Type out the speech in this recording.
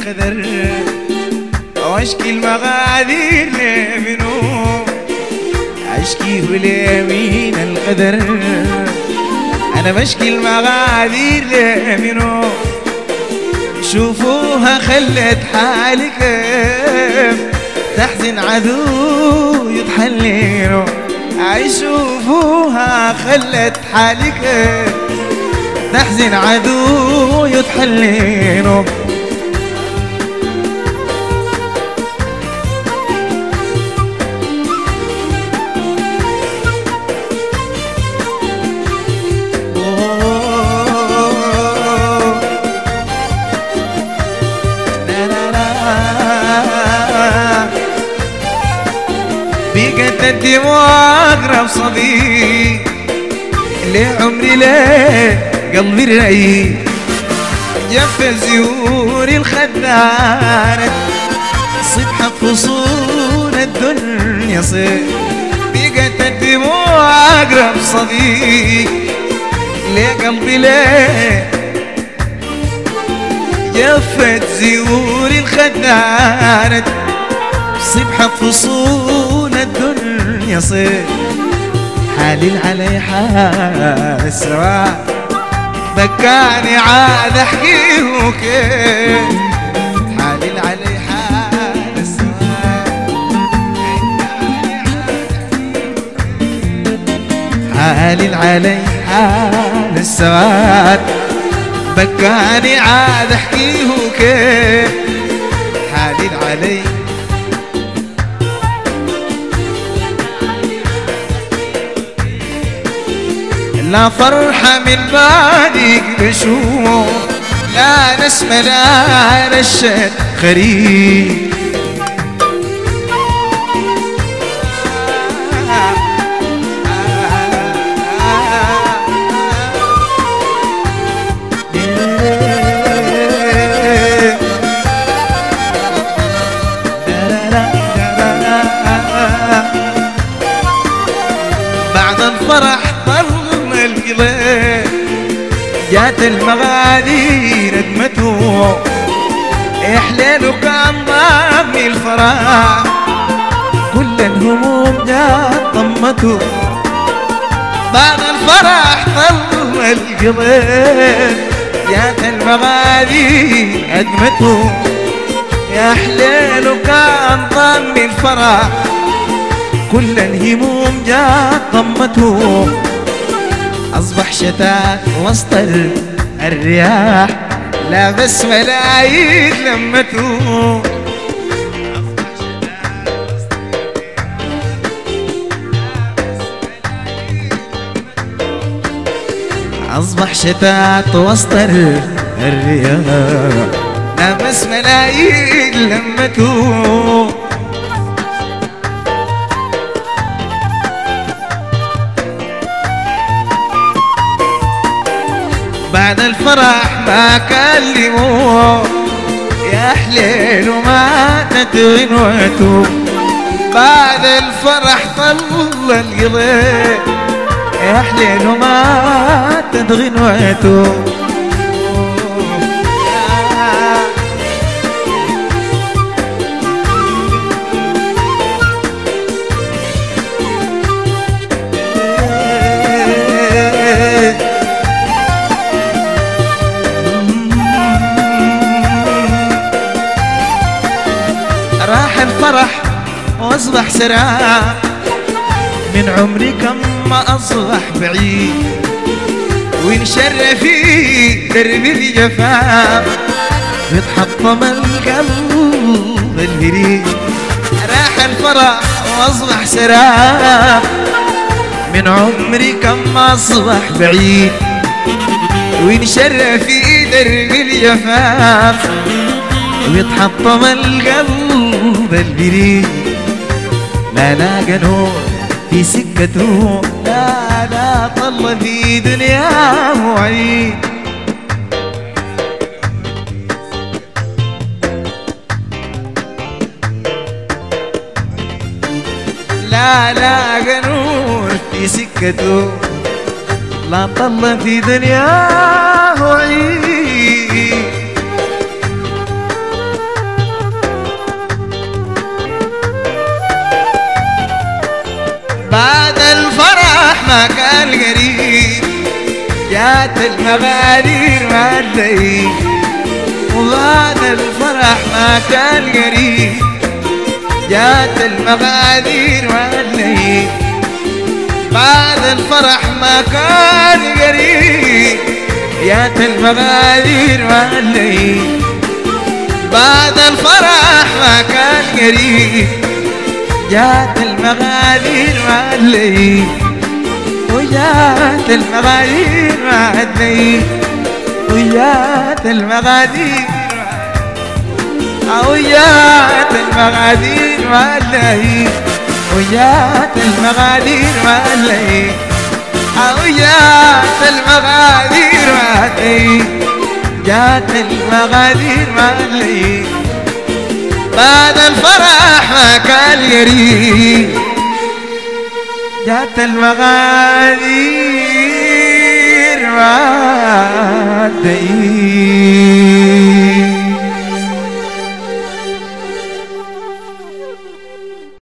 القدر واشكي المغادير لمنو اشكي لمين القدر انا بشكي المغادير لمنو شوفوها خلت حالي كيف تحزن عدو يتحلينو شوفوها خلت حالي كيف تحزن عدو يتحلينو بقت الدموع أقرب صديق لعمري ليه قلبي الرقيق جف زيور الخدانة صبحة فصول الدنيا صيف بقت الدموع أقرب صديق لقلبي ليه جفت زيور الخدانة صبحة فصول الدنيا صيف حالي علي حال السواء بكاني عاد احكيه كيف حالي علي حال السواء حالي علي حال السواد بكاني عاد احكيه كيف حالي علي لا فرحة من بعدك بشوف لا نسمة لا رشة خريف بعد الفرح جات المغادير ادمته احلال وكان ضامي الفرح كل الهموم جات ضمته بعد الفرح طل القلب جات المغادير ادمته يا حليل وكان ضامي الفرح كل الهموم جات ضمته أصبح شتات وسط الرياح لا بس ملايين لمته أصبح شتات وسط الرياح لا بس ملايين لمته بعد الفرح ما كلموه يا حليل وماتت غنوته بعد الفرح طل القلب يا حليل وماتت غنوته راح الفرح واصبح سرعان من عمري كم ما اصبح بعيد وانشر في درب الجفاف يتحطم القلب الهريد راح الفرح واصبح سرعان من عمري كم ما اصبح بعيد وانشر في درب الجفاف ويتحطم القلب البريد لا لاقى نور في سكته لا طل في دنياه وعيد لا لاقى نور في سكته لا طل في دنياه وعيد ما كان قريب جات المغادير ما الليل وبعد الفرح ما كان قريب جات المغادير ما الليل بعد الفرح ما كان قريب جات المغادير ما الليل بعد الفرح ما كان قريب جات المغادير مع الليل وجات المغادير مع الليل وجات المغادير وجات المغادير مع الليل وجات المغادير مع الليل وجات المغادير مع الليل جات المغادير مع الليل بعد الفرح ما كان قريب جات المغادير مع الليل